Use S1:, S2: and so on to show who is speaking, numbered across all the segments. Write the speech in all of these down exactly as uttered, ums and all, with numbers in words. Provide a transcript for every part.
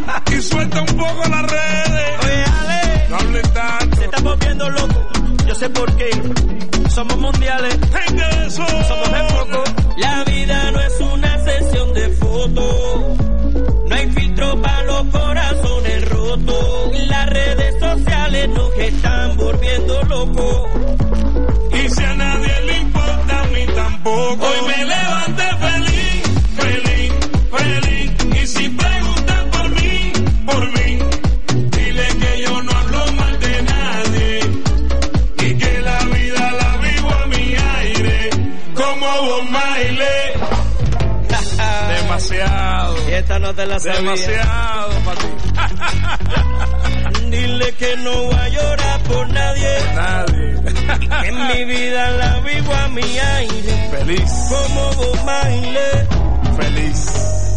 S1: Y suelta un poco las redes.
S2: Oye, Ale,
S1: no hables tanto.
S2: Se está volviendo loco. Yo sé por qué. Somos mundiales.
S1: Venga eso.
S2: Somos de poco. La vida no es una sesión de fotos. No hay filtro para los corazones rotos. Las redes sociales nos están volviendo locos.
S1: Y si a nadie le importa, a mí tampoco. Hoy me levanté feliz, feliz, feliz. Y si preguntan por mí, por mí, dile que yo no hablo mal de nadie. Y que la vida la vivo a mi aire. Como Bob Marley. Demasiado.
S2: Y esta no te la sabía.
S1: Demasiado para ti.
S2: Dile que no voy a llorar por nadie.
S1: Por nadie.
S2: En mi vida la vivo a mi aire.
S1: Feliz.
S2: Como Bob Marley.
S1: Feliz.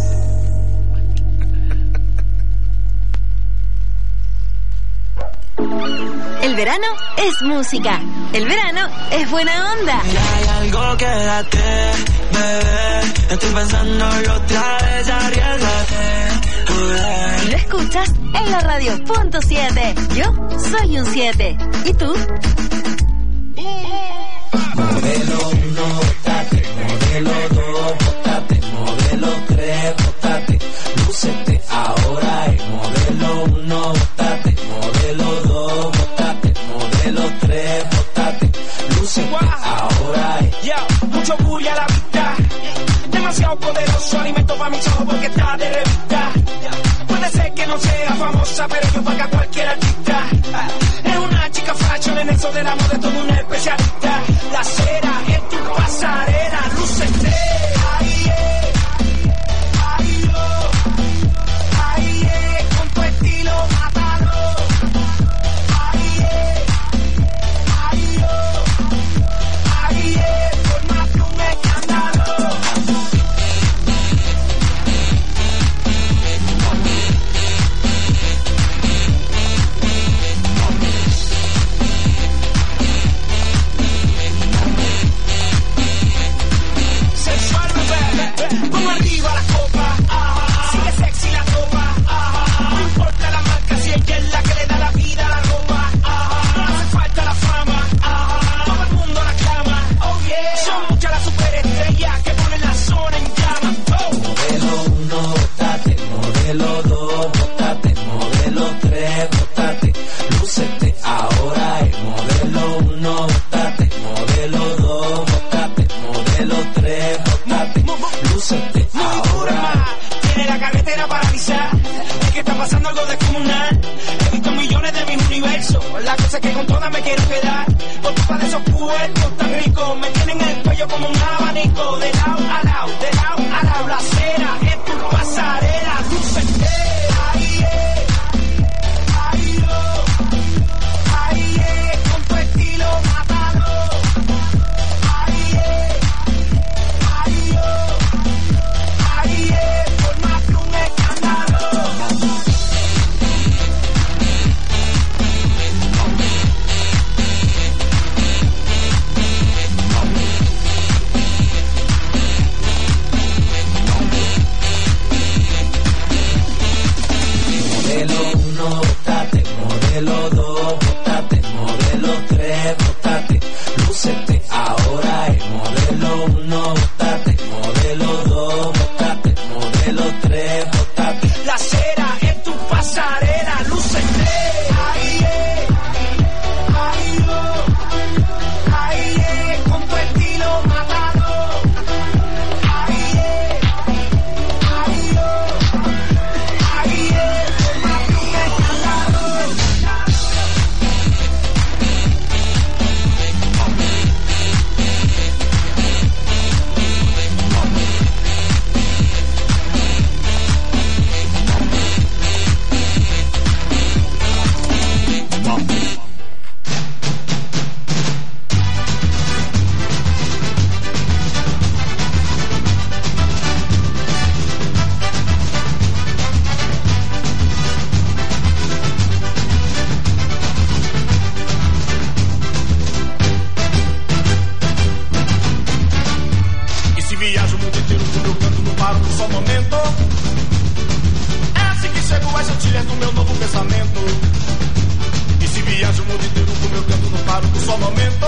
S3: El verano es música. El verano es buena onda.
S4: Y hay algo que date, bebé. Estoy pensándolo otra vez, arriesgate.
S3: Y lo escuchas en la radio punto siete. Yo soy un siete. ¿Y tú?
S5: Modelo uno, bótate. Modelo dos, bótate. Modelo tres, bótate. Lúcete ahora es modelo uno, bótate. Modelo dos, bótate. Modelo tres, bótate. Lúcete ahora es.
S6: Yeah, mucho bulla a la vista. Demasiado poderoso alimento para mis ojos porque está de revista. Puede ser que no sea famosa, pero yo paga cualquier artista. Es una chica fashion, en eso del amor de todo un especialista. La cera en tu pasarela, lúcete. Ahí es, ahí yo, ahí es, con tu estilo mátalo. Ahí es, ahí yo, ahí es, formate un escándalo. Pongo arriba la copa, ajá. Sigue sexy la tropa, ajá. No importa la marca si ella es la que le da la vida a la ropa, ajá. No hace falta la fama, ajá. Todo el mundo la clama, oh yeah. Son muchas las superestrellas que ponen la zona en llamas, oh.
S5: Modelo uno, bótate. Modelo dos, bótate. Modelo tres, bótate. Lúcete ahora es modelo uno, bótate. Modelo dos, bótate. Modelo tres, bótate. Lúcete ahora.
S6: Tiene la carretera paralizada. Es que está pasando algo descomunal. He visto millones de mis universos. La cosa es que con todas me quiero quedar. Por culpa de esos cuerpos tan ricos. Me tienen el cuello como un abanico. De lado a lado, de lado a lado. La cera es tu pasarela. Lúcete. Ahí es, ahí yo, ahí es, con tu estilo mátalo. Ahí es, ahí yo, ahí es, formate un escándalo.
S5: Modelo uno, bótate. Modelo dos, bótate. Modelo tres, bótate. Lúcete ahora es modelo uno, bótate. Modelo dos, bótate. Modelo tres, bótate.
S6: La cera en tu pasarela, lúcete. Ahí es, ahí yo, ahí es, con tu estilo mátalo. Ahí es, ahí yo, ahí es, formate un escándalo.
S7: artilhas do meu novo pensamento. E se viajo o mundo inteiro com meu canto, não paro por só um momento.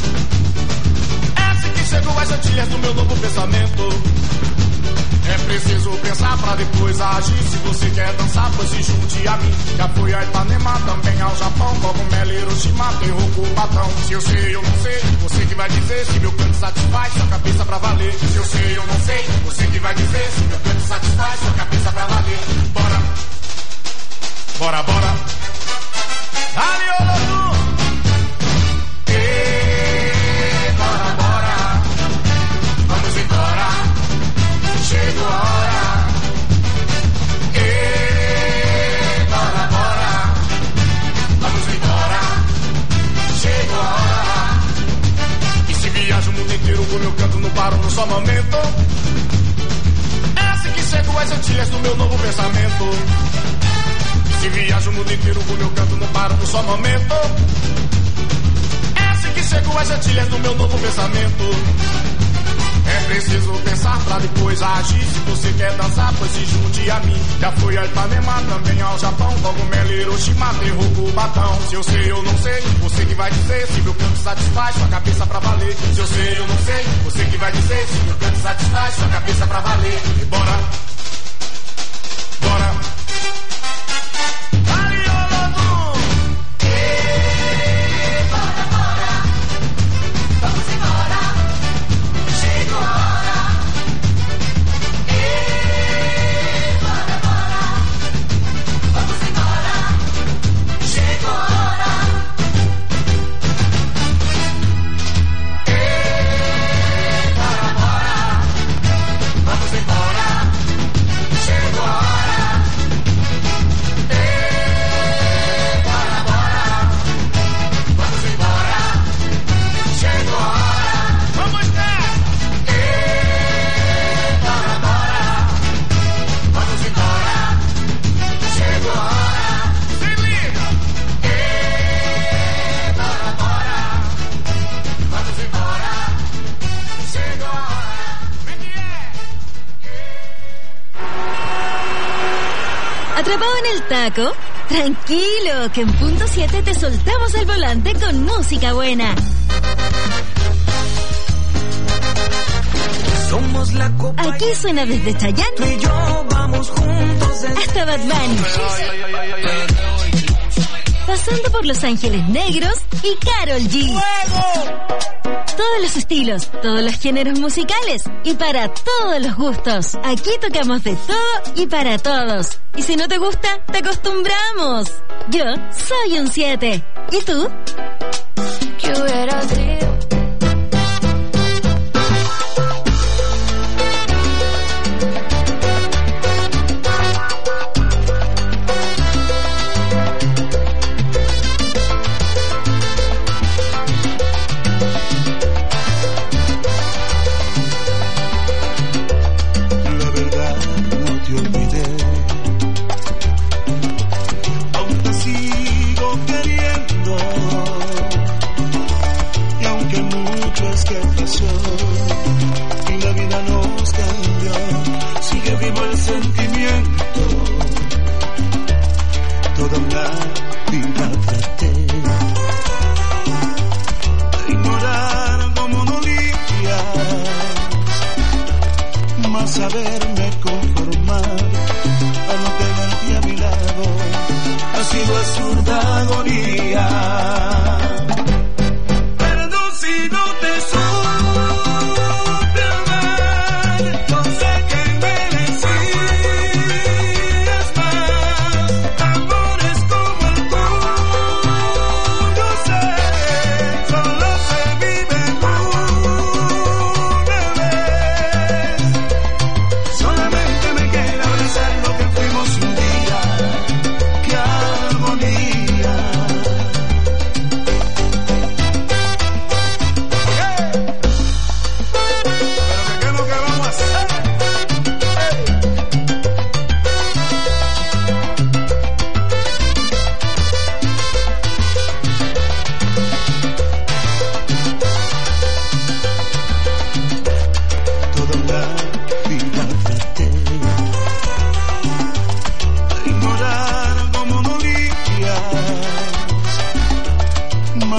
S7: É assim que chego às artilhas do meu novo pensamento. É preciso pensar pra depois agir. Se você quer dançar, pois se junte a mim. Já fui a Ipanema, também ao Japão, Cogumelo, Hiroshima, Terro, Cubatão. Se eu sei, eu não sei, você que vai dizer. Se meu canto satisfaz, sua cabeça pra valer. Se eu sei, eu não sei, você que vai dizer. Se meu canto satisfaz, sua cabeça pra valer. Bora, bora, bora. Dale, ô louco! Ê, bora, bora. Vamos embora. Chegou a hora. Ê, bora, bora. Vamos embora. Chegou a hora. E se viajo o mundo inteiro com meu canto, não paro num só momento. É assim que chego às antilhas do meu novo pensamento. E se viajo o mundo inteiro com meu canto, não paro num só momento. É assim que chego às antilhas do meu novo pensamento. É preciso pensar pra depois agir. Se você quer dançar, pois se junte a mim. Já fui a Ipanema, também ao Japão, Cogumelo, Hiroshima, Terro, Cubatão. Se eu sei, eu não sei, você que vai dizer. Se meu canto satisfaz, sua cabeça pra valer. Se eu sei, eu não sei, você que vai dizer. Se meu canto satisfaz, sua cabeça pra valer. E bora, bora.
S3: ¿Atrapado en el taco? Tranquilo, que en punto siete te soltamos el volante con música buena.
S4: Somos la copa.
S3: Aquí suena desde Chayanne
S4: Tú y yo vamos juntos
S3: hasta Bad Bunny, pasando por Los Ángeles Negros y Karol G. Todos los estilos, todos los géneros musicales y para todos los gustos. Aquí tocamos de todo y para todos. Y si no te gusta, te acostumbramos. Yo soy un siete. ¿Y tú?
S8: ¿Qué hubiera sido?
S9: Y la vida nos cambió, sigue vivo el sentimiento. Toda una vida traté de ignorar como no limpias, más saberme conformar a no tenerte a mi lado. Ha sido absurda agonía.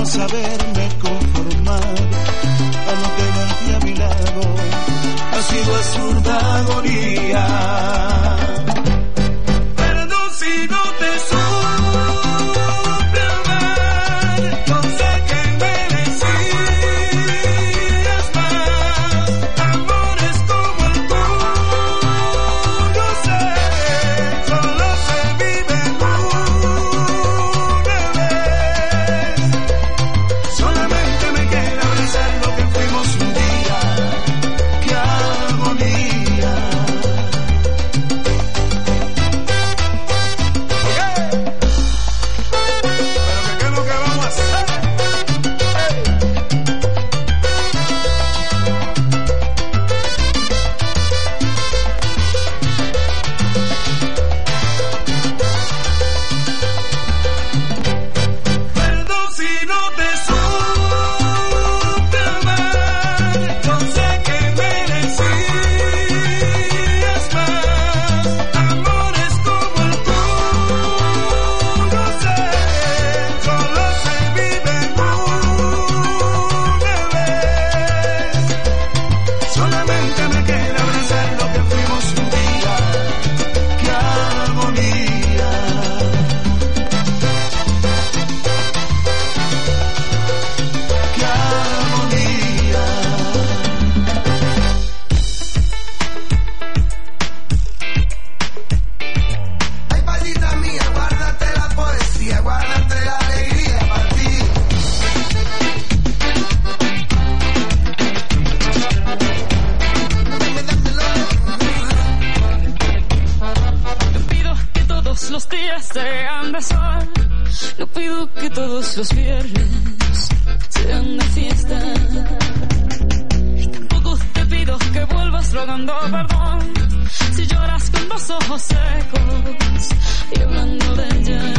S9: saberme conformar a no tenerte a mi lado ha sido absurda agonía.
S1: Perdón si no te supe amar, no sé que merecías más. Amores como el tuyo sé, solo se vive una vez. Solamente me queda abrazar lo que fuimos un día. ¡Qué agonía! ¿Pero qué es lo que vamos a hacer? Perdón si no te supe amar, no sé que merecías más. Amores como el tuyo sé, solo se vive una vez. Solamente me queda abrazar lo que fuimos un día. ¡Qué agonía! ¡Qué agonía!
S6: Ay, palita mía, guárdate la poesía, guárdate la alegría para ti.
S10: No pido que todos los días sean de sol, no pido que todos los viernes sean de fiesta. Y tampoco te pido que vuelvas rogando perdón si lloras con los ojos secos y hablando de ella.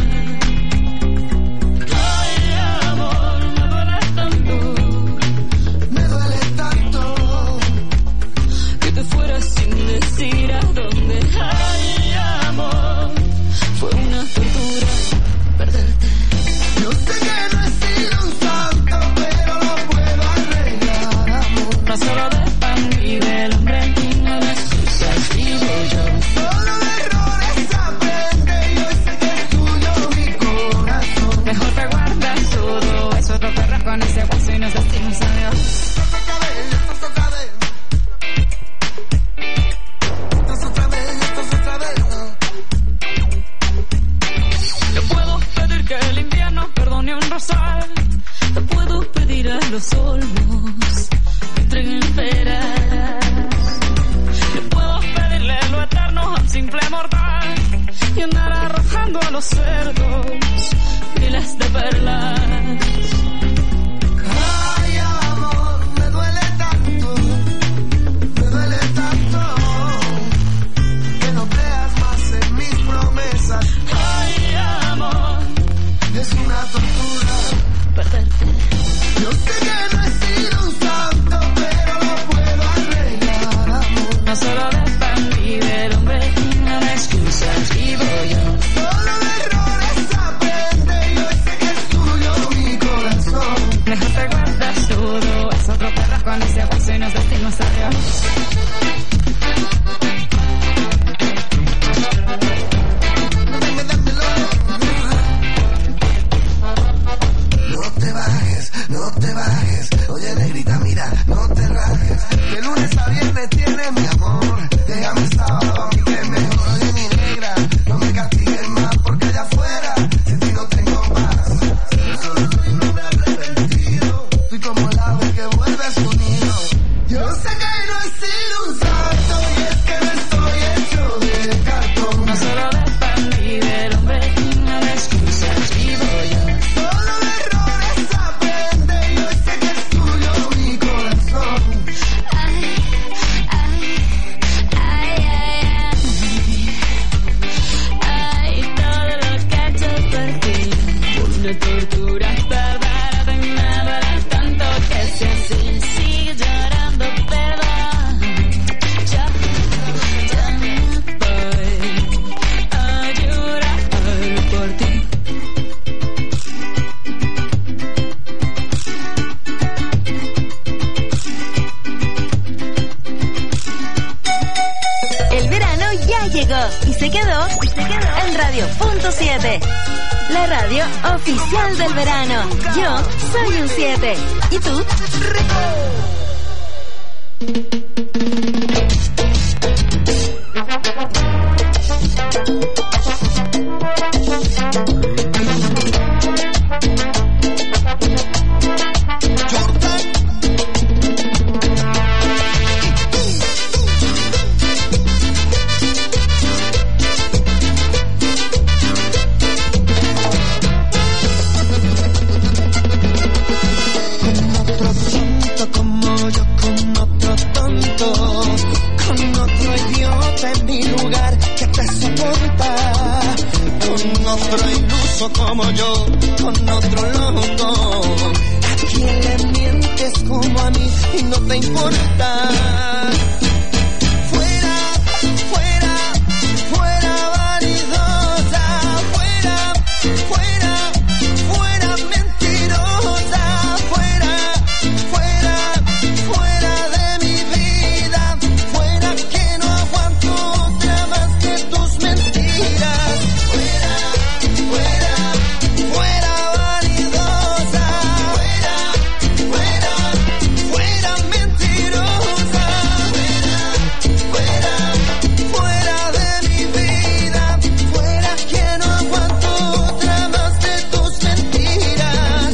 S10: Ay, amor, me duele tanto
S6: Me duele tanto.
S10: que te fueras sin decir a dónde. Ay, amor, fue una tortura perderte.
S6: Yo sé que no he sido un santo, pero lo puedo arreglar, amor.
S10: No solo de pan y del hombre, no de excusas vivo yo.
S6: Solo de errores aprende y hoy sé que es tuyo mi corazón.
S10: Mejor te guardas todo eso, te perras con ese hueso y nos decimos adiós.
S6: Esto es otra vez, esto es otra vez. Esto es otra vez, esto es otra vez.
S10: No puedo pedir que el invierno perdone un rosal, no puedo pedir a los olmos que entreguen peras. No puedo pedirle lo eterno a un simple mortal y andar arrojando a los cerdos miles de perlas.
S6: Ay, amor, me duele tanto, me duele tanto que no creas más en mis promesas.
S10: Ay, amor,
S6: Es una tortura.
S10: perderte.
S6: Yo sé que no he sido un santo, pero lo puedo arreglar, amor.
S10: No solo de pan y del hombre, no de excusas vivo yo.
S6: Solo de errores aprende y hoy sé que es tuyo mi corazón.
S3: siete. La radio oficial del verano. Yo soy un siete. ¿Y tú?
S11: Otro iluso como yo, con otro loco. ¿A quién le mientes como a mí y no te importa? Fuera, fuera, fuera vanidosa. Fuera, fuera, fuera mentirosa. Fuera, fuera, fuera de mi vida. Fuera que no aguanto otra más de tus mentiras. Fuera, fuera, fuera vanidosa. Fuera, fuera, fuera mentirosa. Fuera, fuera, fuera de mi vida. Fuera que no aguanto otra más de tus mentiras.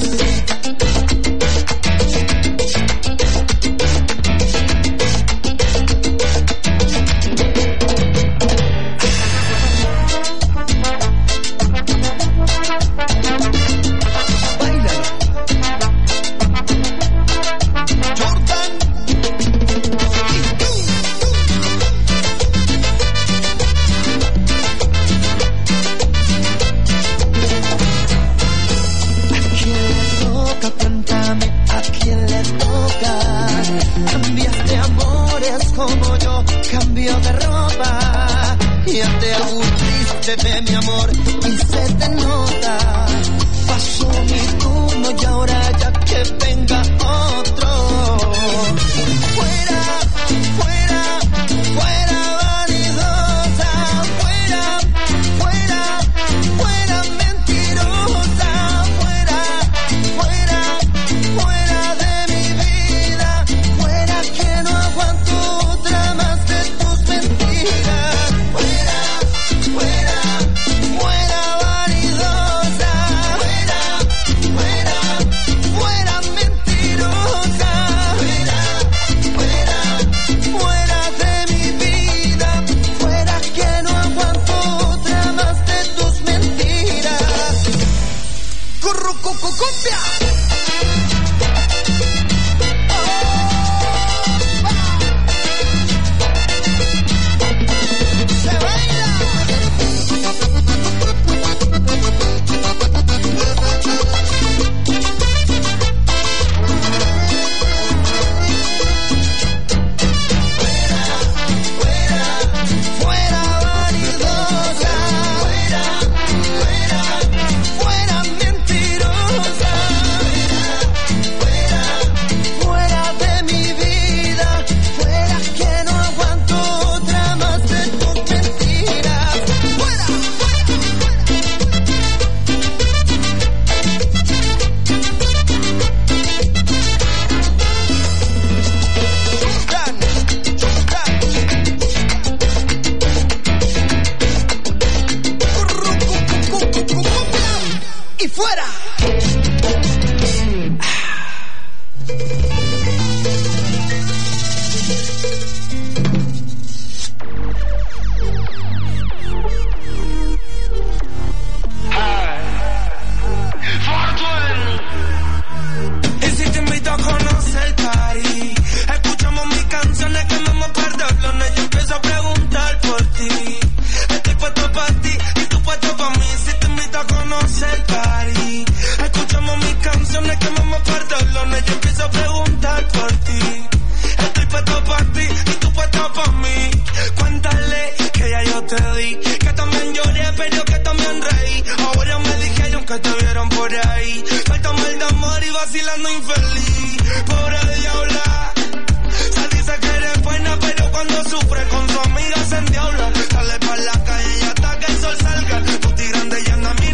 S11: Cuéntame a quién le toca. Cambiaste amores como yo, cambio de ropa. Ya te aburriste de mi amor y se te nota. Pasó mi turno y ahora ya que venga otro. Fuera, fuera, fuera vanidosa. Fuera, fuera, fuera mentirosa. Fuera, fuera, fuera de mi vida. Fuera que no aguanto otra más de tus mentiras. Fuera, fuera, fuera vanidosa. Fuera, fuera, fuera mentirosa. Fuera, fuera, fuera de mi vida. Fuera que no aguanto otra más de tus mentiras. Currucucucumbia. Se baila. Fuera vanidosa. Fuera, fuera, fuera mentirosa. Fuera, fuera de mi vida. Fuera que no aguanto otra más de tus mentiras. Fuera, y fuera.
S6: Y si te invito a conocer el party, escuchamos mis canciones, quemamos par de blones. Yo empiezo a preguntar por ti. Estoy puesto para ti y tú puesto para mí. Si te invito a conocer el party, escuchamos mis canciones, quemamos par de blones. Yo empiezo a preguntar por ti. Estoy puesto para ti y tú puesto para mí. Cuéntale que ya yo te di, que también lloré, pero que también reí. Ahora me dijeron que te vieron por ahí. Faltame el de amor y vacilando infeliz. Pobre diabla, se dice que eres buena, pero cuando sufre con su amiga se endiabla. Sale pa' la calle y hasta que el sol salga. Tu grande y anda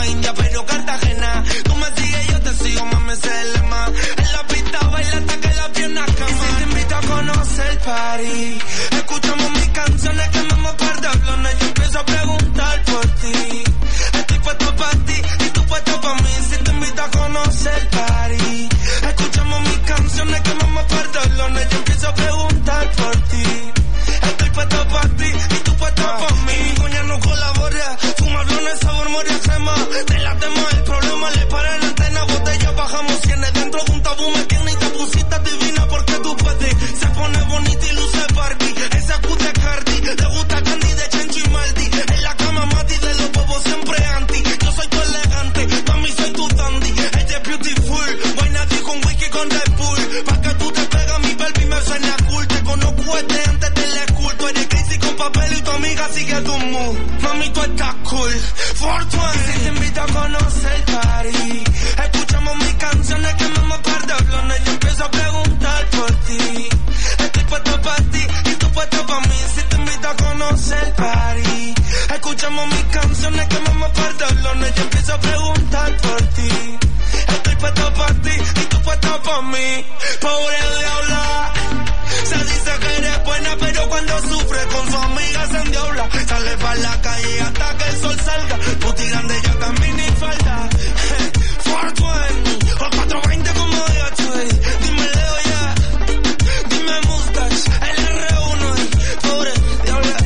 S11: India, pero Cartagena. Tú me sigues, yo te sigo, mami, ese es el lema. En la pista baila hasta que las piernas queman. Y si te invito a conocer el party, escuchamos mis canciones, quemamos par de blones. Yo empiezo a preguntar por ti. Estoy puesto pa' ti y tú puesto pa' mí. Si te invito a conocer el party, escuchamos mis canciones, quemamos par de blones. Yo empiezo a preguntar por ti. Estoy puesto pa' ti y tú puesto pa' mí. Mi coña no colabora, fuma blones, sabor, moria, crema. Te la tema, el problema le para en antena. Botella, bajamos cienes dentro de un tabú. Me tiene y te pusiste divina porque tú puedes. Se pone bonita y luce Barbie. Esa cuta Cardi, le gusta Candy de Chencho y Maldi. En la cama Mati de los bobos siempre anti. Yo soy tu elegante, mami soy tu dandy. Ella es beautiful, vaina ti con whisky con Red Bull. Pa' que tú te pegas mi baby me suena cool. Te conozco desde antes del school. Tú eres crazy con papel y tu amiga sigue tu move. Mami tú estás cool, four twenty. Y si te invito a conocer el party, escuchamos mis canciones, quemamos par de blones. Yo empiezo a preguntar por ti. Estoy puesto pa' ti y tú puesto pa' mí. Si te invito a conocer el party, escuchamos mis canciones, quemamos par de blones. Yo empiezo a preguntar por ti. Estoy puesto pa' ti y tú puesto pa' mí. Pobre diabla, se dice que eres buena, pero cuando sufre con su amiga se endiabla. Sale pa' la calle hasta que el sol salga. Puti grande ya camina y falda. cuatrocientos veinte o cuatrocientos veinte como de H D. Dime Leo ya, dime Mustache, el R uno y pobre diabla.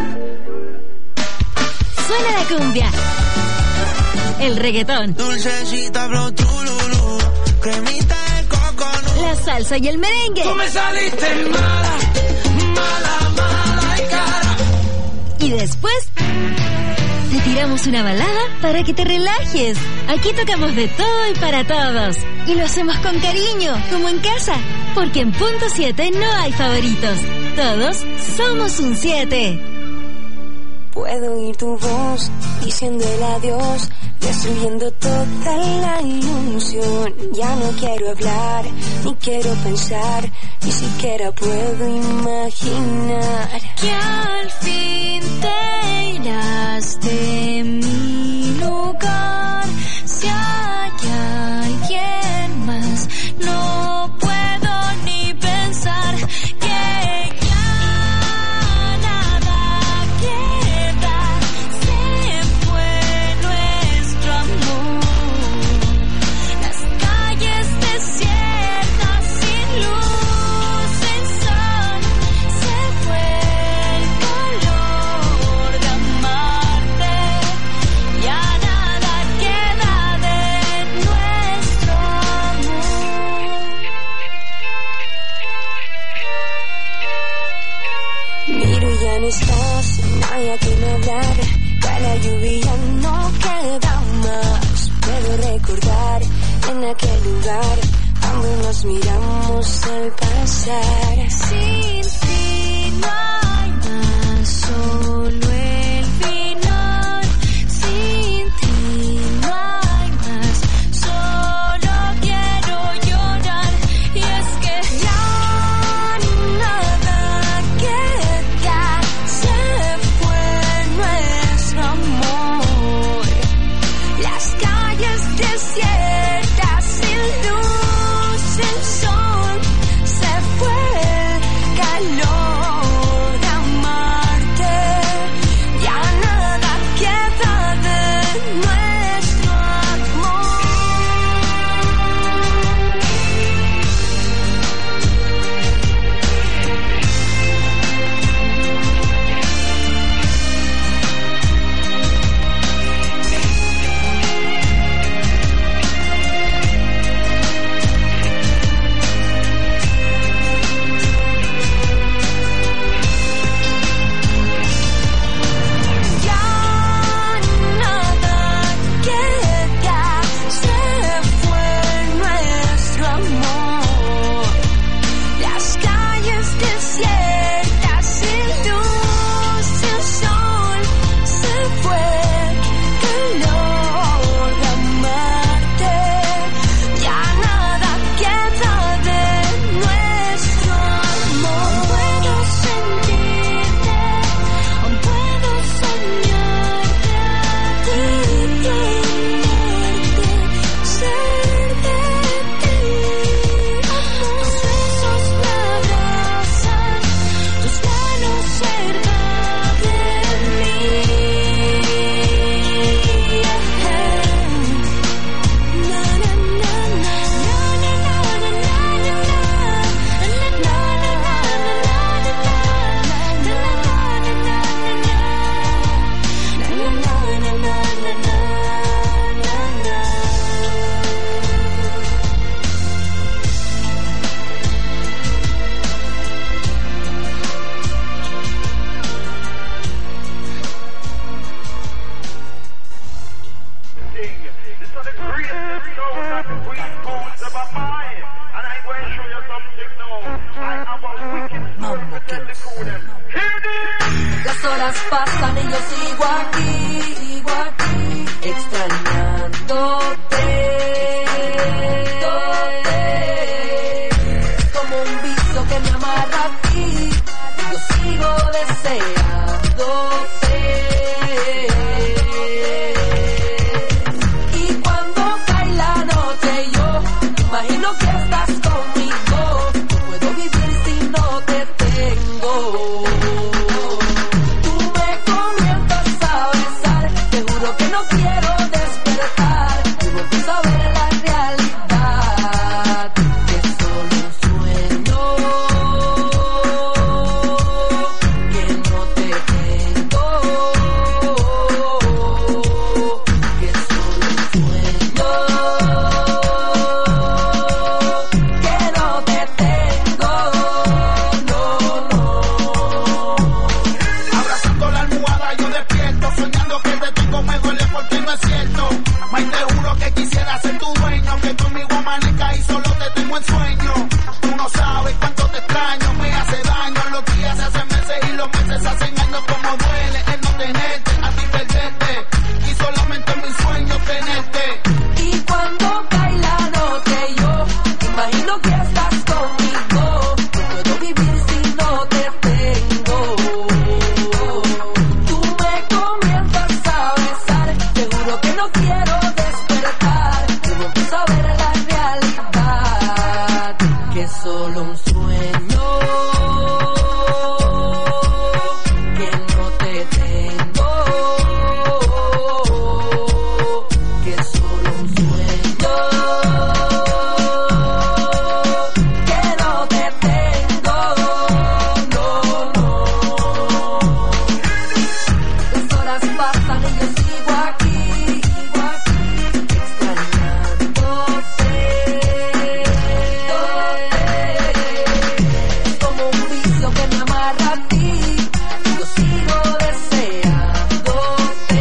S3: Suena la cumbia, el reggaetón,
S11: dulcecita blow tululu, cremita de coconut,
S3: la salsa y el merengue.
S6: Tú me saliste mala, mala, mala y cara.
S3: Y después te tiramos una balada para que te relajes. Aquí tocamos de todo y para todos. Y lo hacemos con cariño, como en casa. Porque en Punto siete no hay favoritos. Todos somos un siete.
S8: Puedo oír tu voz diciendo el adiós, destruyendo toda la ilusión. Ya no quiero hablar, ni quiero pensar, ni siquiera puedo imaginar que al fin te irás de mi lugar. Si hay alguien más, no puedo ni pensar que ya nada queda. Se fue nuestro amor, las calles desiertas sin luz, sin sol. Se fue el color de amarte, ya nada queda de nuestro amor. Miro y ya no estás, no hay a quien hablar. Ya la lluvia no queda más. Puedo recordar en aquel lugar cuando nos miramos al pasar. Sin ti no hay más, solo el final. Sin ti no hay más, solo quiero llorar. Y es que ya nada queda. Se fue nuestro amor, las calles desiertas sin luz, sin sol. Se fue el calor de amarte.
S12: horas pasan y yo sigo aquí, sigo aquí, extrañándote, como un vicio que me amarra a ti, y yo sigo deseándote. Y cuando cae la noche yo imagino que estás conmigo, no puedo vivir si no te tengo. Tú me comienzas a besar, te juro que no quiero despertar, y vuelvo a ver la realidad, que es solo un sueño, que no te tengo, que es solo un sueño, que no te tengo, no, no.
S6: Abrazando la almohada yo despierto, soñando que te tengo me duele porque no es cierto. May, te juro que quisiera ser tu dueño, que conmigo amanezca y solo te tengo en sueño. Tú no sabes cuánto te extraño, me hace daño, los días se hacen meses y los meses se hacen años. Como duele el no tenerte, a ti perderte, y solamente en mis sueños tenerte.
S12: Y cuando cae la noche yo imagino que estás conmigo, no puedo vivir si no te tengo. Tú me comienzas a besar, te juro que no quiero despertar, y vuelvo a ver la realidad, que es solo un sueño, que no te tengo, que es solo un sueño, que no te tengo, no, no. Las horas pasan y yo sigo aquí, sigo aquí, extrañándote, como un vicio que me amarra a ti, y yo sigo deseándote.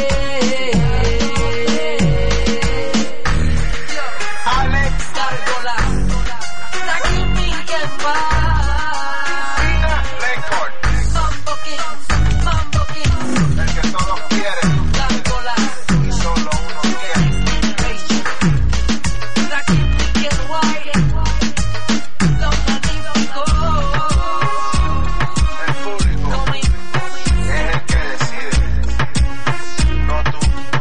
S6: Alex
S12: Gárgola, Rocky Miguel
S6: Pina Records,
S12: Mambo Kings, Mambo Kings,
S6: el que todos quieren
S12: Gárgola,
S6: y solo uno quiere.
S12: Rocky Miguel White, Los Magníficos,
S6: El público
S12: Tommy,
S6: es el que decide, no tú.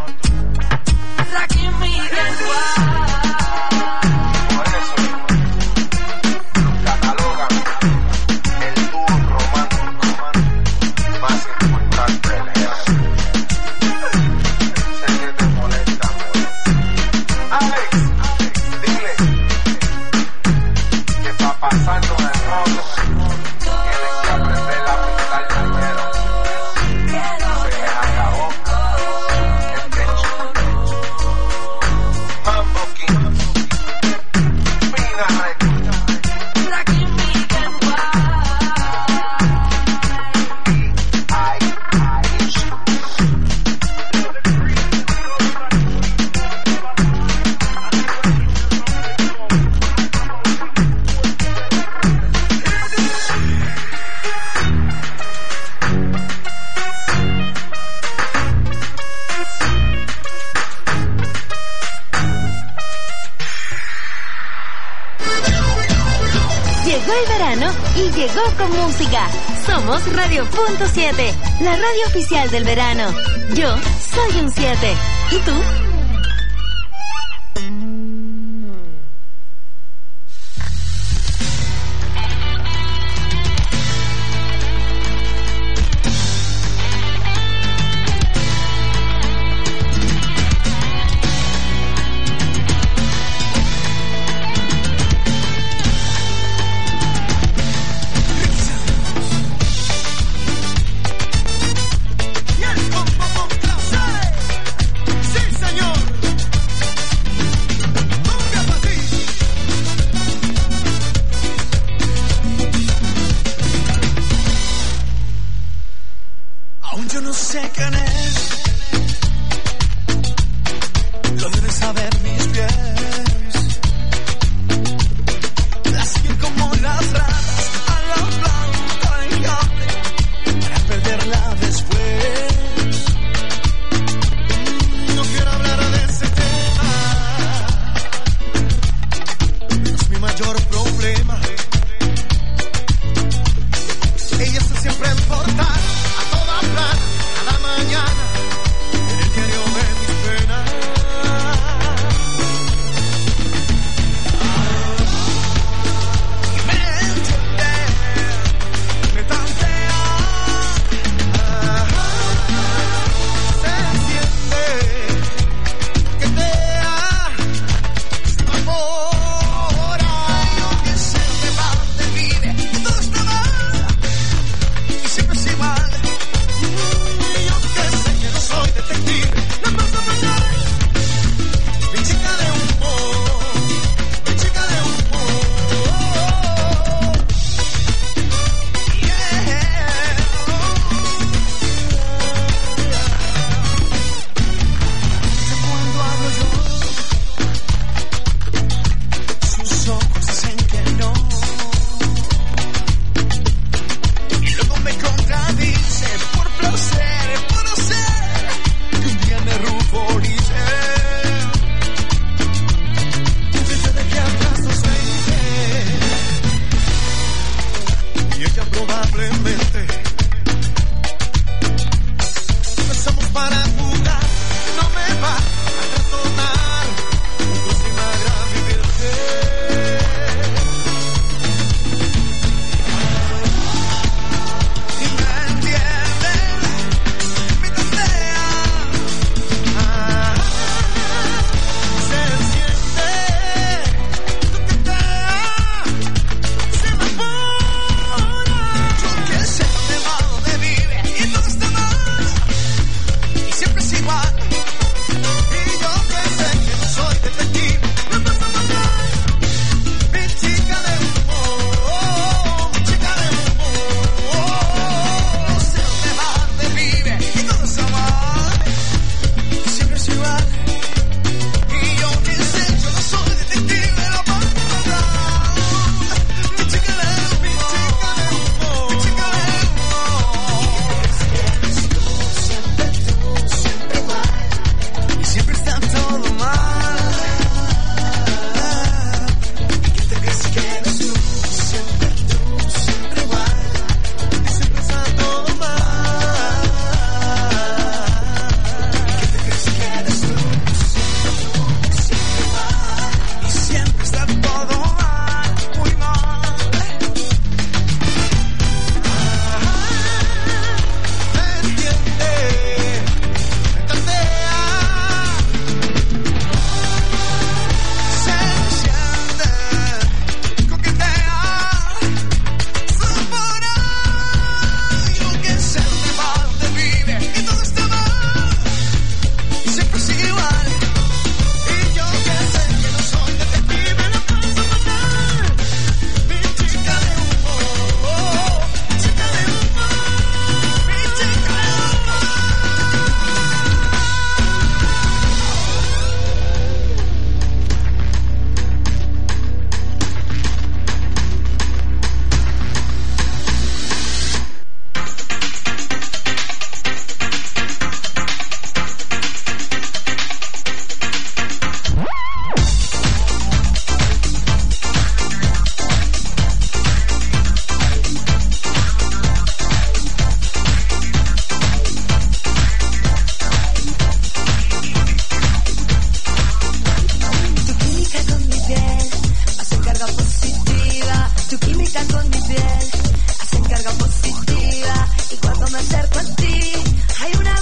S12: Rocky Miguel White.
S6: Por eso los catalogan el dúo romántico más importante de la generación. Sé que te molesta mucho. Alex, dile que pa' pasarnos el rollo tienes que aprender a pintar primero. Se me acabó el techo. Mambo King, Pina Records,
S12: Rocky Miguel White.
S6: ay, ay,
S3: Llegó el verano y llegó con música. Somos Radio Punto siete, la radio oficial del verano. Yo soy un siete. ¿Y tú?
S11: Sí, señor.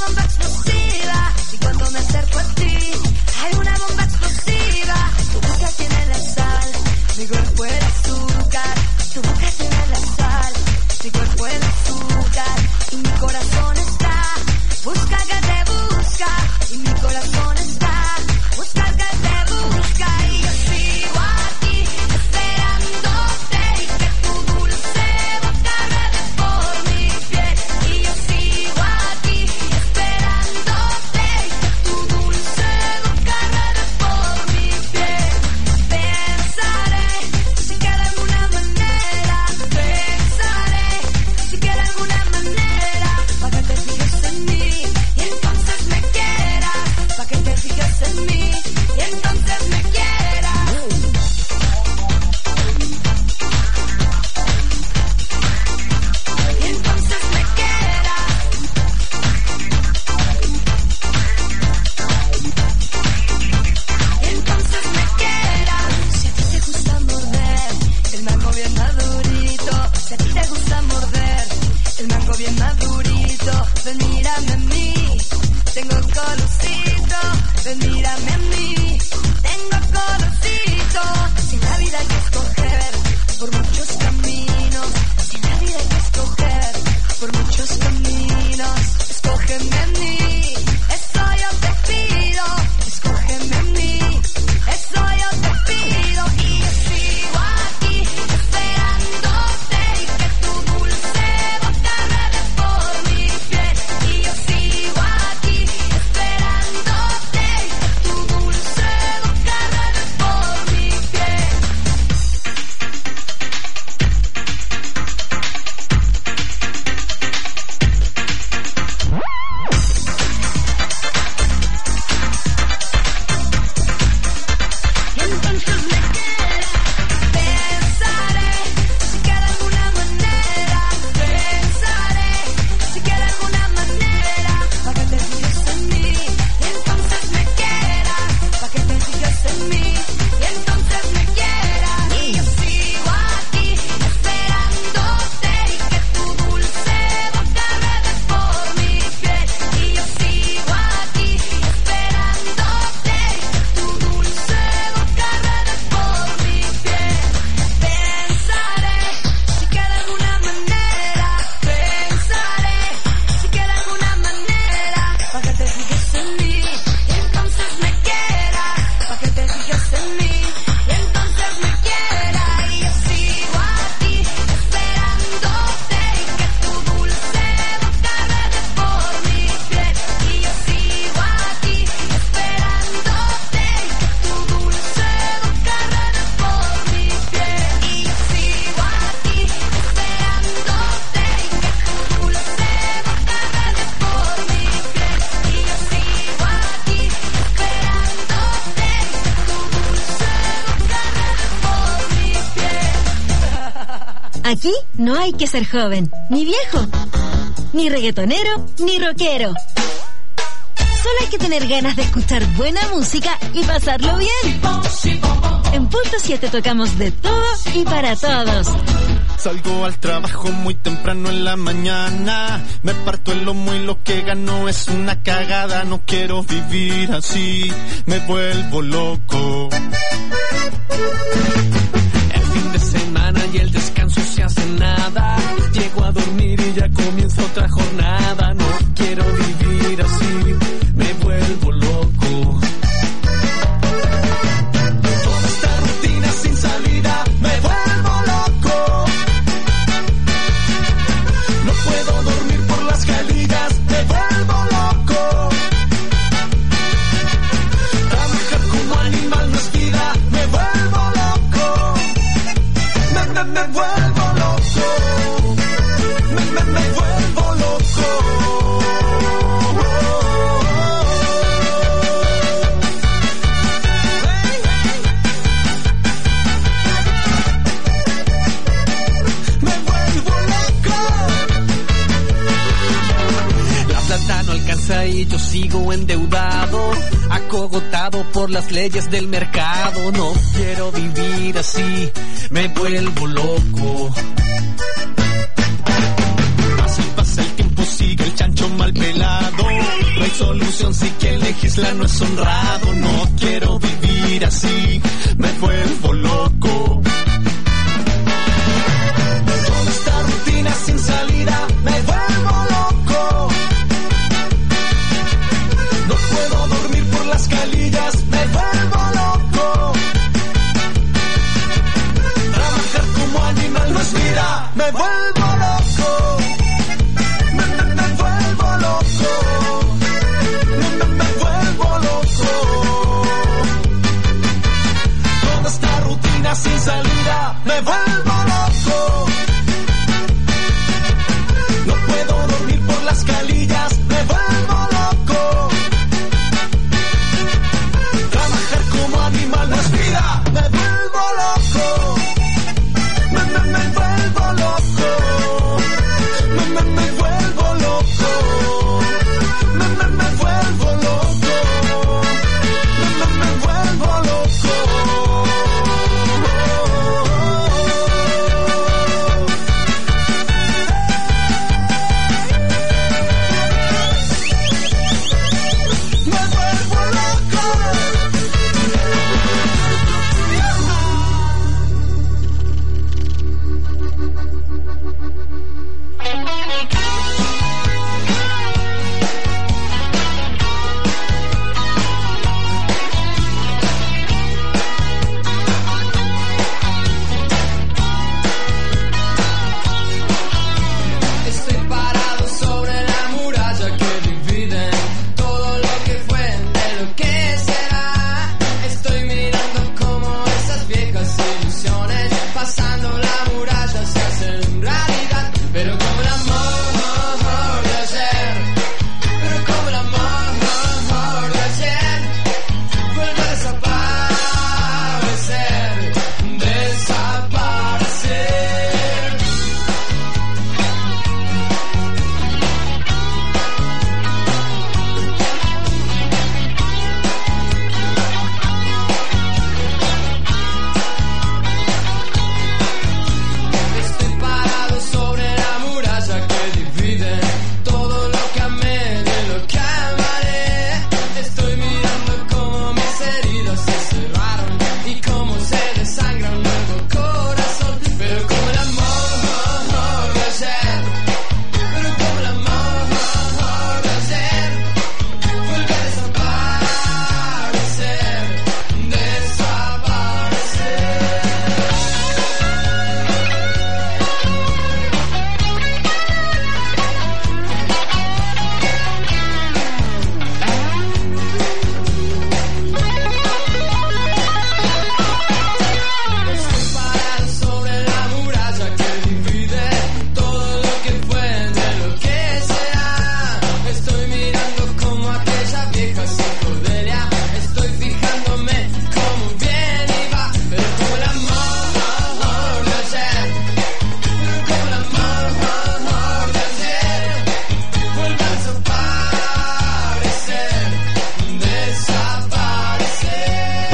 S13: bomba explosiva y cuando me acerco a ti hay una bomba explosiva. Tu boca tiene la sal, mi cuerpo el azúcar. Tu boca tiene la sal, mi cuerpo el azúcar. Y mi corazón está, busca que te busca. Y mi corazón está, busca que te busca. Y yo sigo aquí esperándote y que tu dulce boca ruede por mi piel. Y yo sigo aquí esperándote y que tu dulce boca ruede por mi piel. Pensaré si queda alguna manera, pensaré si queda alguna manera para que te fijes en mí y entonces me quieras, para que te fijes en mí y entonces me quieras. Y entonces me quieras. Y entonces me quieras. Si a ti te gusta morder el mango bien madurito, si a ti te gusta morder el mango bien madurito, ven mírame a mí, tengo colorcito, ven mírame a mí, tengo colorcito. Si en la vida hay que escoger por muchos caminos, si en la vida hay que escoger por muchos caminos, escógeme a mí, eso yo te pido, escógeme a mí, eso yo te pido. Y yo sigo aquí esperándote y que tu dulce boca ruede por mi piel. Y yo sigo aquí esperándote y que tu dulce boca ruede por mi piel. Y entonces me quieras. Pensaré si queda alguna manera, pensaré si queda alguna manera para que te fijes en mí y entonces me quieras, para que te fijes en mí y entonces me quieras. Y yo sigo aquí esperándote y que tu dulce boca ruede por mi piel. Y yo sigo aquí esperándote y que tu dulce boca ruede por mi piel. Pensaré si queda alguna manera, pensaré si queda alguna manera para que te fijes en mí y entonces me quieras, para que te fijes en mí y entonces me quieras. Y yo sigo aquí esperándote y que tu dulce boca ruede por mi piel. Y yo sigo aquí esperándote y que tu dulce boca ruede por mi piel. Y yo sigo aquí esperándote y que tu dulce boca ruede por mi piel. Y yo sigo aquí esperándote y que tu dulce boca ruede por mi piel.
S3: Aquí no hay que ser joven, ni viejo, ni reggaetonero, ni rockero. Solo hay que tener ganas de escuchar buena música y pasarlo bien. En Punto siete tocamos de todo y para todos.
S9: Salgo al trabajo muy temprano en la mañana, me parto el lomo y lo que gano es una cagada. No quiero vivir así, me vuelvo loco.
S14: El fin de semana y el descanso se hace nada. Llego a dormir y ya comienza otra jornada. No quiero vivir así, me vuelvo loco. Toda esta rutina sin salida, me vuelvo loco. No puedo dormir por las caídas, me vuelvo loco. Trabajar como animal no es vida, me vuelvo loco. Me, me, me vuelvo loco. Me, me, me vuelvo loco. Me vuelvo loco. La plata no alcanza y yo sigo endeudado, acogotado por las leyes del mercado. No quiero vivir así, me vuelvo loco. Pasa y pasa el tiempo, sigue el chancho mal pelado.
S9: no hay solución si quien legisla no es honrado. No quiero vivir así, me vuelvo loco. Toda esta rutina sin salida, me vuelvo loco. No puedo dormir por las calillas, me vuelvo loco. Trabajar como animal no es vida, me vuelvo loco. Me, me, me vuelvo loco. Me, me, me vuelvo loco. Toda esta rutina sin salida, me vuelvo loco. No puedo dormir por las calillas, me vuelvo loco. Trabajar como animal no es vida, me vuelvo loco. Me, me, me vuelvo loco. Me, me, me vuelvo loco. Me, me, me vuelvo loco. Me, me, me vuelvo loco. Me vuelvo loco.
S15: Estoy parado sobre la muralla que divide todo lo que fue de lo que será. Estoy mirando como esas viejas ilusiones pasando la muralla se hacen realidad. Pero como el amor de ayer, pero como el amor de ayer vuelve a desaparecer, desaparecer. Estoy parado sobre la muralla que divide todo lo que amé de lo que amaré. Estoy mirando cómo mis heridas se cerraron y cómo se desangra un nuevo corazón. Pero como el amor de ayer, pero como el amor de ayer vuelve a desaparecer, desaparecer. Estoy parado sobre la muralla que divide todo lo que fue de lo que será. Estoy mirando como aquella vieja psicodelia. Estoy fijándome cómo viene y va. Pero como el amor de ayer, pero como el amor de ayer vuelve a desaparecer, desaparecer.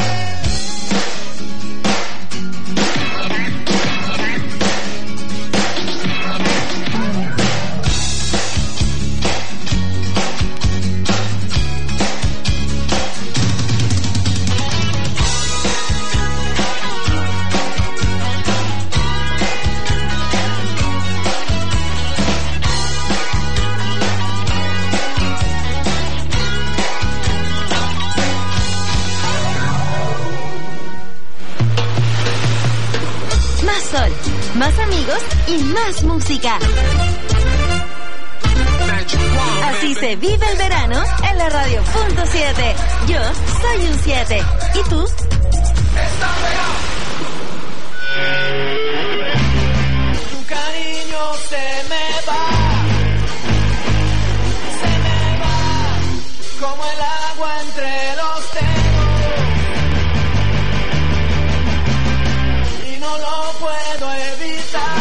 S3: Más sol, más amigos y más música. Así se vive el verano en la radio punto siete. Yo soy un siete. ¿Y tú?
S11: Tu cariño se me va, se me va, como el agua entre los dedos, y no lo puedo evitar,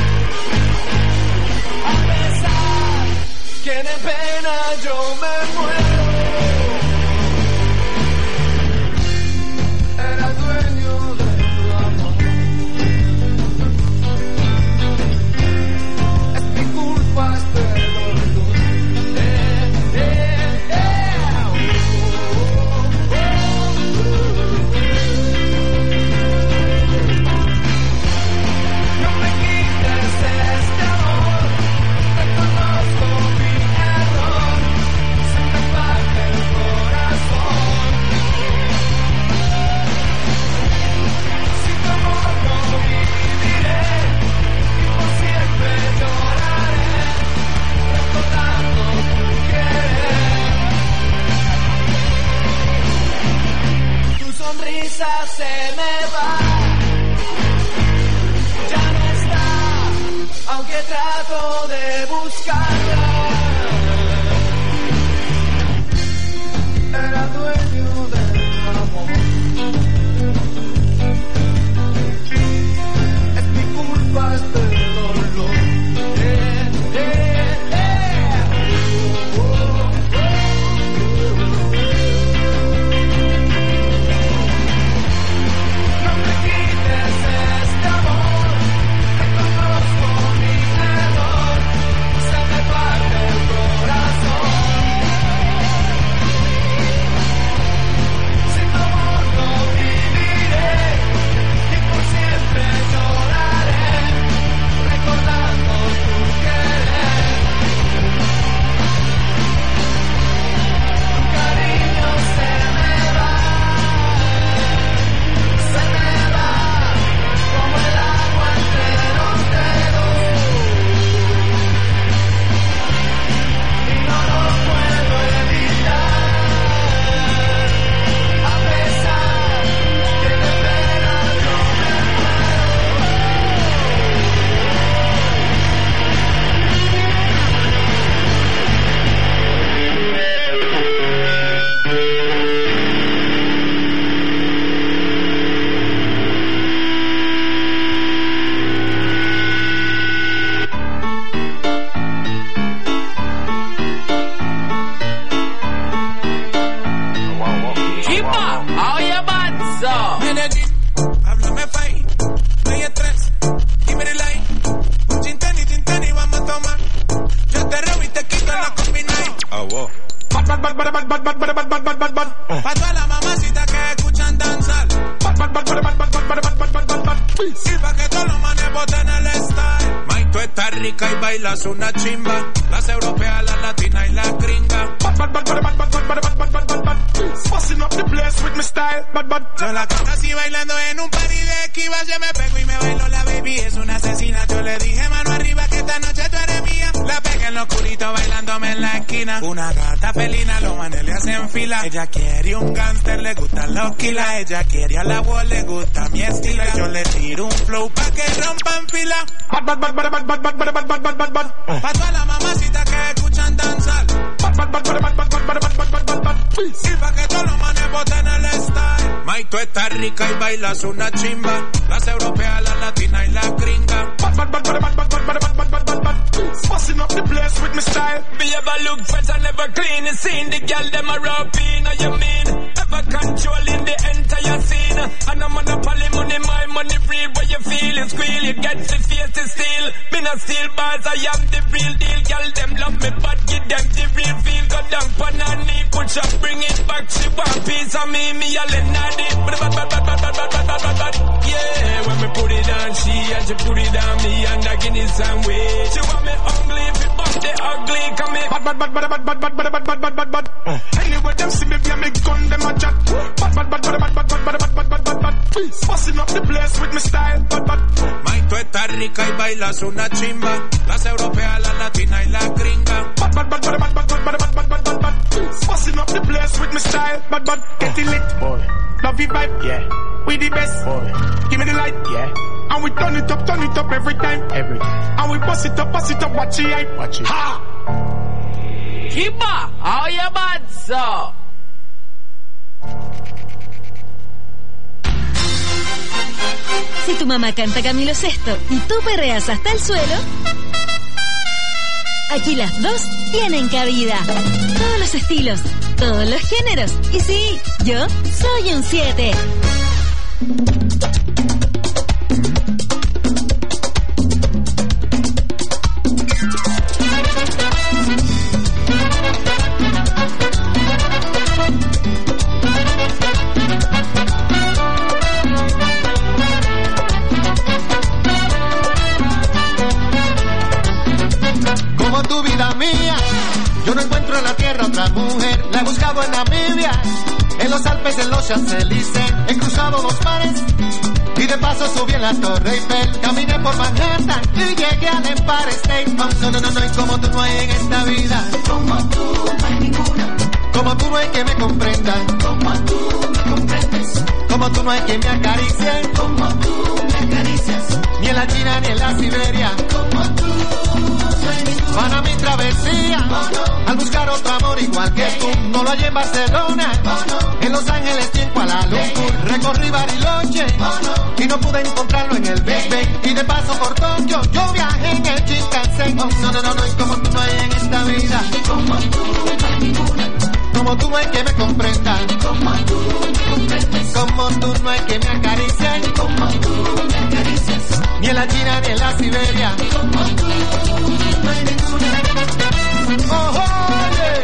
S11: a pesar que de pena yo me muero. Era dueño de tu amor. Es mi culpa este dolor. Eh, eh, eh.
S15: se me va. Ya no está, aunque trato de buscarla. Era dueño del amor. Es mi culpa este dolor. Eh, eh, eh. Oh, oh, oh. No me quites este amor, que conozco mi error. Se me parte el corazón. Sin tu amor no viviré y por siempre lloraré, recordando tu querer. Tu cariño se me va, se me va como el agua entre los dedos y no lo puedo evitar. A pesar que te pega yo me
S16: Chimba, oye manso.
S11: Medellín, háblame fine, no hay estrés, give me the line. Un gin tonic, gin tonic, vamos a tomar. Yo te robo y te quito la combinai.
S7: Ah, wow.
S11: Bad, bad, bad, bad, bad, bad, bad, bad, bad, bad, bad, bad. Pa' todas las mamacitas que escuchan danzar. Bad, bad, bad, bad, bad, bad, bad, bad, bad, bad, bad, bad. Y pa' que todos los manes boten el style. Mike, tú estás rica y bailas una chimba. Las europeas, las latinas y las gringas. Bad, bad, bad, bad, bad, bad, bad, bad, bad, bad, bad, bad. Busting up the place with my style. Bad, bad. Yo la conocí bailando en un party de esquivas. Yo me pego y me bailo la baby. Es una asesina. Yo le dije mano arriba que esta noche tú eres mía. La pegué en lo oscurito bailándome en la esquina. Una gata felina, los manes le hacen fila. Ella quiere un gangster, le gustan los kilas. Ella quiere a la wall, le gusta mi estilo. Yo le tiro un flow pa' que rompan fila. Bad, bad, bad, bad, bad, bad, bad, bad, bad, bad, bad, bad. Pa' todas las mamacitas que escuchan danzar. Bad, bad, bad, bad, bad, bad, bad, bad, bad, bad, bad, bad. Y pa' que todos los manes boten el style. Mike, tú estás rica y bailas una chimba. Las europeas, las latinas y las gringas. Bad, bad, bad, bad, bad, bad, bad, bad, bad, bad, bad, bad. Busting up the place with my style.
S16: Me ever look fresh and never clean. You seen the girl them a rub in, you mean? Ever controlling the entire scene. And a monopoly money, my money free. Where you feel it squeal, you get the face to steal. Me not steal bars, I am the real deal. Girl them love me, but give them the real feel. Go down pan her knee, push up, bring it back. She want piece of me, me all in at it. Bad, bad, bad, bad, bad, bad, bad, bad, bad, bad. Yeah, when me put it on she, and she put it on me, and I give it some way. She want me ugly, if it bump the ugly, come me.
S11: Bad, bad, bad, bad, bad, bad, bad, bad, bad, bad, bad, bad. Anyway, them see me, yeah, me gun, them a chat. Bad, bad, bad, bad, bad, bad, bad, bad, bad, bad, bad, bad. Busting up the place with my style. Bad, bad. Mike, tú estás rica y bailas una chimba. Las europeas, las latinas y las gringas. Bad, bad, bad, bad, bad, bad, bad, bad, bad, bad, bad, bad. Busting up the place with my style. Bad, bad. Get it lit, boy. Love you vibe, yeah. We the best, boy. Give me the light, yeah. And we turn it up, turn it up every time, every time. And we bust it up, bust it up, watch it, hype, watch it. Ha!
S16: Kimba, oye manso.
S3: Si tu mamá canta Camilo Sesto y tú perreas hasta el suelo, aquí las dos tienen cabida. Todos los estilos, todos los géneros. Y sí, yo soy un siete.
S9: Como tu vida mía, yo no encuentro en la tierra otra mujer. La he buscado en Namibia, en los Alpes, en los Champs-Élysées. He cruzado los mares y de paso subí en la Torre Eiffel. Caminé por Manhattan y llegué al Empire State. Oh, no, no, no, no, y como tú no hay en esta vida. Como tú no hay ninguna. Como tú no hay que me comprenda. Como tú me comprendes. Como tú no hay quien me acaricie, como tú me acaricias. Ni en la China ni en la Siberia, como tú. Para mi travesía, oh, no. Al buscar otro amor igual que tú. No lo hallé en Barcelona, oh, no. En Los Ángeles y en Kuala Lumpur. Recorrí Bariloche, oh, no. Y no pude encontrarlo en el Big Ben. Y de paso por Tokio, yo viajé en el Shinkansen. Oh, no, no, no, no, y como tú no hay en esta vida, como tú no hay ninguna. Como tú no hay que me comprenda, como tú me comprendes. Como tú no hay que me acaricie, como tú me acaricias. Ni en la China ni en la Siberia, como tú no hay ninguna. Oh, oye.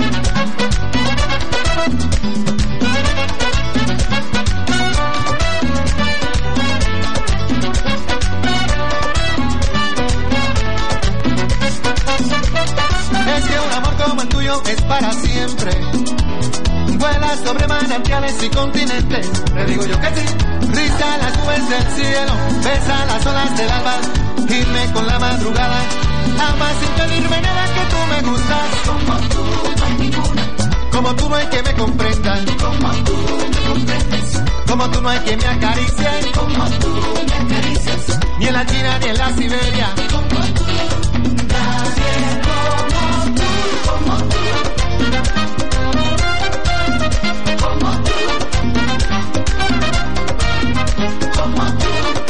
S9: Es que un amor como el tuyo es para siempre. Vuela sobre manantiales y continentes. Te digo yo que sí. Risa las nubes del cielo, besa las olas del alba, irme con la madrugada. Ama sin pedirme nada, que tú me gustas. Como tú no hay ninguna. Como tú no hay que me comprenda. Como tú me comprendes. Como tú no hay que me acaricie. Como tú me acaricias. Ni en la China ni en la Siberia. Como tú. Nadie como tú, como tú. Como tú. Como tú.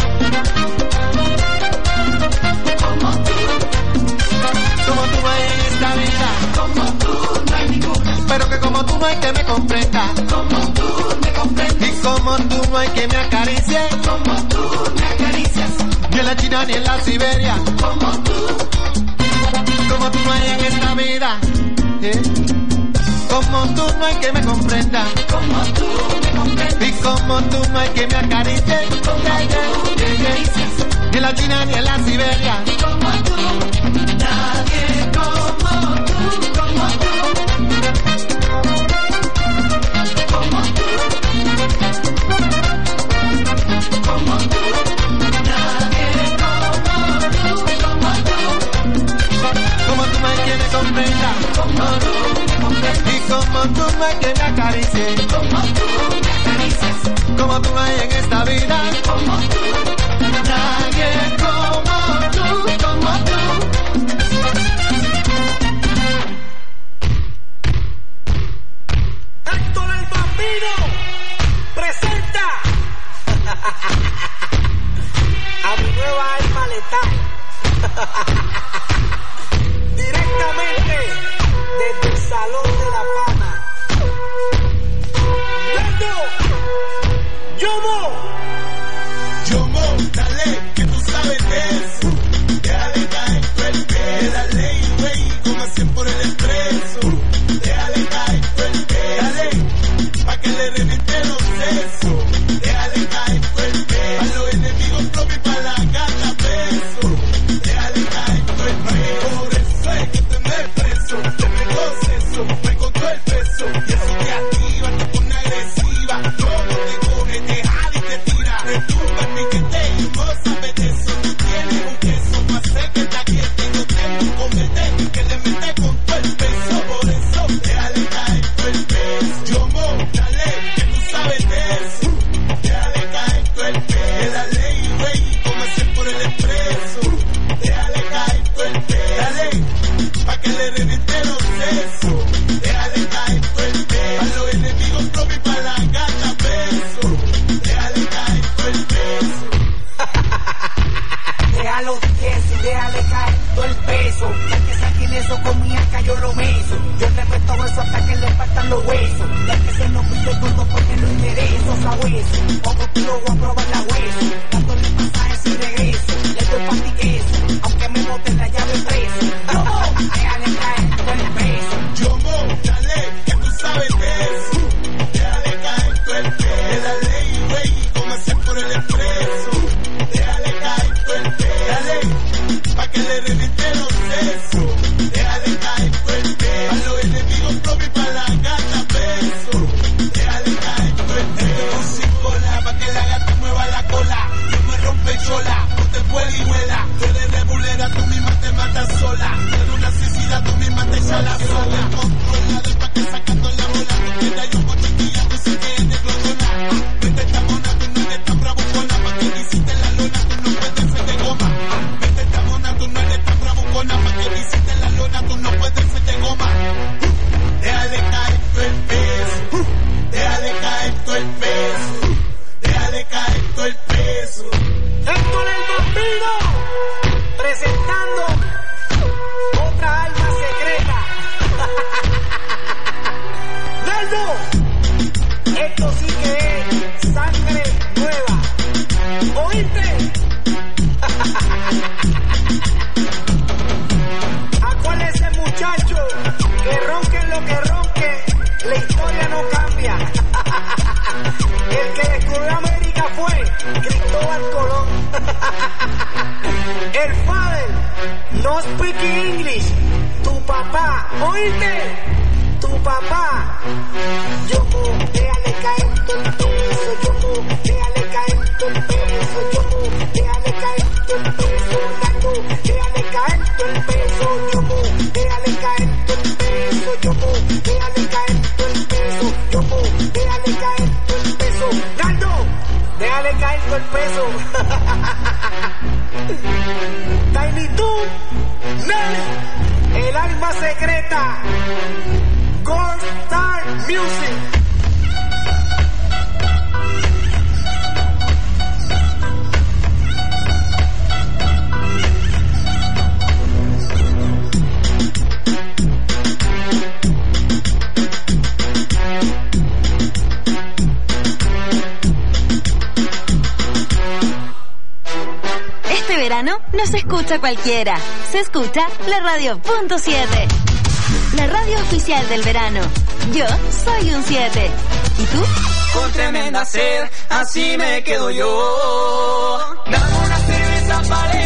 S9: Como tú. Como tú no hay en esta vida, como tú no hay ninguna. Pero que como tú no hay que me comprenda, como tú me comprendes. Y como tú no hay que me acaricie, como tú me acaricias. Ni en la China ni en la Siberia, como tú. Como tú no hay en esta vida, ¿eh? Como tú no hay que me comprenda, como tú me comprendes. Y como tú no hay que me acaricie, como tú me acaricias. Ni en la China ni en la Siberia, como tú. Nadie como tú, como tú. Como tú. Como tú. Nadie como tú, como tú. Como tú no hay quien me comprenda, como tú me comprendes. Y como tú no hay quien me acaricie, como tú me acaricias. Como tú no hay en esta vida, como tú. Nadie como tú, como tú.
S6: Héctor el Bambino presenta a mi nueva alma letal. Directamente desde el Salón de la Fama. ¡Lendo! ¡Yomo!
S7: Yomo, dale, que tú sabes de eso. Déjale caer, suelte, dale, güey, como cien por el expreso. Déjale caer, suelte, dale, pa' que le reviente los sesos. Déjale caer, suelte, a los enemigos propios y pa' la gata preso. Déjale caer, suelte, por eso es que te me preso. Te me proceso, me contó el peso. Y eso te activa, te pone agresiva. Luego te coge, te jala y te tira. Retumba el piquete y no sabes de eso. Tú tienes un queso, pa' hacer que te aquiete. Y yo tengo un comete que le mete con todo el peso. Por eso, déjale caer todo el peso. Yo mo, dale, que tú sabes de eso. Déjale caer todo el peso. La ley, güey, comencé por el expreso. Déjale caer todo el peso. Dale, pa' que le reviente los sesos. Déjale caer todo el peso. A los enemigos propios y pa' la gata peso. Déjale caer todo el peso.
S6: Déjalo queso, déjale caer todo el peso. Ya que saquen eso con mi acá yo lo meso. Yo le meto eso hasta que le faltan los huesos. Ya que se nos pide todo porque no enderezo sabueso. Como tú lo voy a probar la hueso. Dándole pasaje sin regreso. Le doy pa' ti queso, aunque me boten la llave preso. Yomo, déjale caer todo el peso.
S7: Yomo, dale, que tú sabes de eso. Déjale caer todo el peso. La ley, güey, comencé por el expreso. Déjale caer todo el peso. Dale, pa' que le reviente los sesos. Déjale caer todo el peso. A los enemigos propios y pa' la gata peso. Déjale caer todo el peso. Con cinco la pa' que la gata mueva la
S6: déjale caer todo el peso. Yopo, déjale caer todo el peso. Naldo, déjale caer todo el peso. Tiny Toon, Nelly, el alma secreta. Gold Star Music.
S3: Este verano no se escucha cualquiera, se escucha la radio punto siete. La radio oficial del verano. Yo soy un siete. ¿Y tú?
S11: Con tremenda sed, así me quedo yo. Dame una cerveza, pared.